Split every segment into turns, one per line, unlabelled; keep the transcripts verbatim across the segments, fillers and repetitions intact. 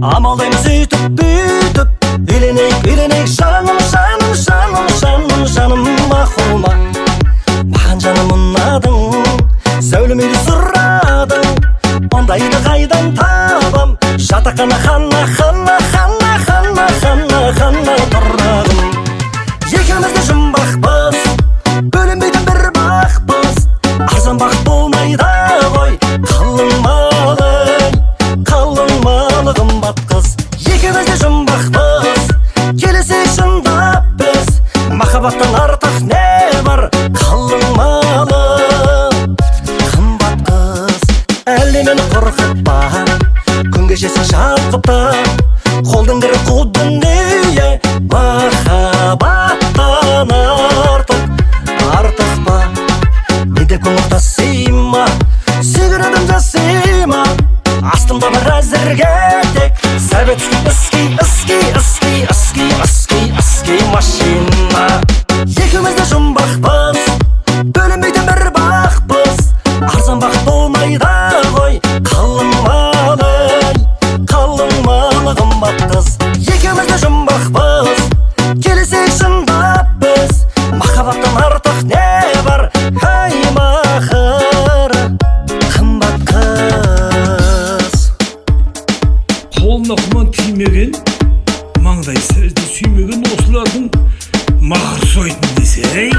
амалдаймыз үйтіп бүйтіп, үйленейік үйленейік жаным жаным жаным жаным жаным мақұл ма? Маған жаным ұнадың, сәулемді сұрадың, ондайды қайдан табам? Жатақхана хана хана хана хана хана хана тұрағым. Екеумізде жұмбақпыз, бөлінбейтін бір бақпыз, арзан бақыт болмайды ғой. Қалың малың, қалың малы қымбат қыз. Екеумізде жұмбақпыз, келесек шындап біз, махаббаттан артық не бар? Қалың малы қымбат қыз. Әлде мені қорқытпа, күн кешесің шалқыпта, қолдың кірі қу дүние. Махаббаттан артық, артық па? Менде көңіл тасима, сүйген адам жасима. Астымда бар әзірге тек сәбет үски үски үски үски үски үски машина. Екеумізде жұмбақпыз, бөлінбейтін бір бақпыз, арзан бақыт болмайды ғой. Қалың малың, қалың малы қымбат қыз. Екеумізде жұмбақпыз, келесек шындап біз, махаббаттан артық не бар? Ай махыр қымбат қыз.
Қолына құман тимеген, маңдай сәжді сүймеген осылардың махыр сойтын десе.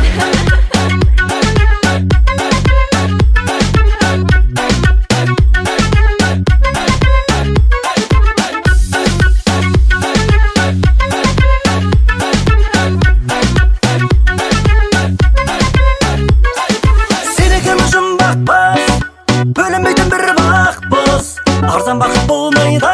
Бөлінбейтін бір бақпыз, арзан бақыт болмайды